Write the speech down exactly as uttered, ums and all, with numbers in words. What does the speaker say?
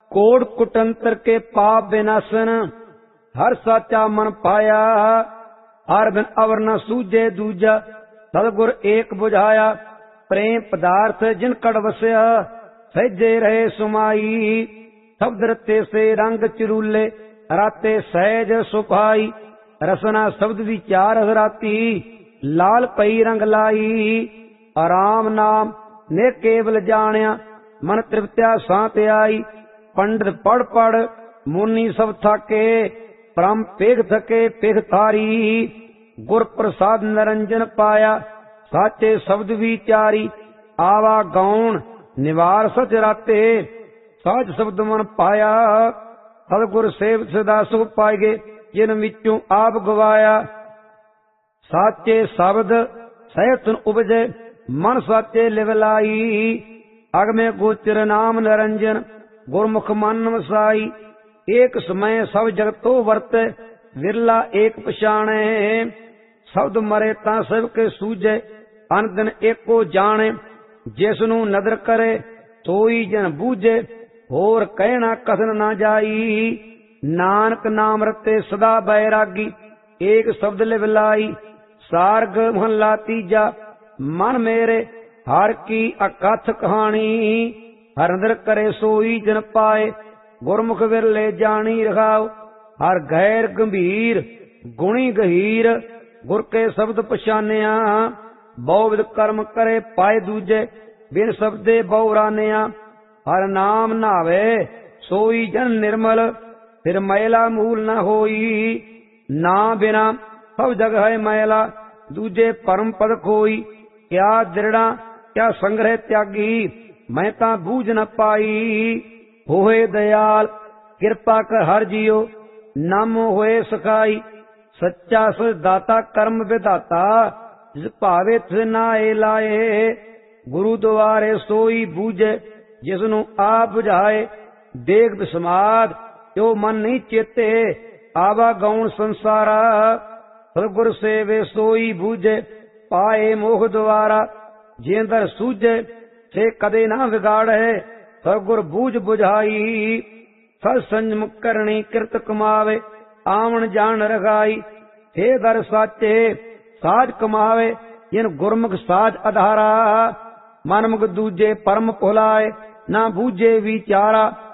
Coat कुटंतर के पाप विनाशन, हर साचा मन पाया। हर बिन अवर न सूझे दूजा, सतगुर एक बुझाया। प्रेम पदार्थ जिन कड़ वसया, सहजे रहे सुमाई। शब्द रते से रंग चिरूले, राते सहज सुभाई। रसना शब्द विचार राती, लाल पई रंग लाई। आराम नाम ने केवल जानिया, मन तृप्त्या सांत आई। पंडित पढ़ पढ़ मुनि सब थाके, परम पेघ थके पेघ थारी। गुर प्रसाद निरंजन पाया, साचे शब्द विचारी। आवा गौण निवार सच राते, साच शब्द मन पाया। सतगुर सेव सदा सुख पाएगे, जिन विचों आप गवाया। साचे शब्द सहत उपजे, मन साचे लिवलाई। अगमे गोचर नाम निरंजन, गुरमुख मन वसाई। एक समय सब जगतो वर्ते, विरला एक पछाणे। शब्द मरे ता सब के सूझे, अन दिन एको जाने। जिसनु नदर करे सोई जन बूझे, होर कहना कथन ना जाई। नानक नाम रते सदा बैरागी, एक शब्द लिवलाई। सार्ग महला तीजा, मन मेरे हर की अकथ कहानी। हर अंदर करे सोई जन पाए, गुरमुख विरले जानी रखाओ। हर गैर गंभीर गुणी गहीर, गुर के शब्द पछानिया। बहुविध कर्म करे पाए दूजे, बिन शब्दे बहुरानिया। हर नाम नावे सोई जन निर्मल, फिर मैला मूल न होई। ना बिना सब जग है मैला, दूजे परम पद खोई। क्या दृढ़ा क्या संग्रह त्यागी, मैं ता बूझ न पाई। होए दयाल कृपा कर हर जियो, नाम होए सखाई। सच्चा सच दाता कर्म विधाता, जिस भावे तिस नाए लाए। गुरु द्वारे सोई बूझे, जिसनु आप बुझाए। देख विस्माद जो मन नहीं चेते, आवा गौण संसारा। सतगुर सेवे सोई बूझे, पाए मोह द्वारा। जेंदर सूझे से कदे ना बिगाड़े, सतगुर बूझ बुझाई। सत संयम करनी कृत कमावे, आवन जान रखाई। हे दर साचे साज कमावे, जिन गुरमुख साज आधारा। मन मुख दूजे परम भुलाए, ना बूझे विचारा।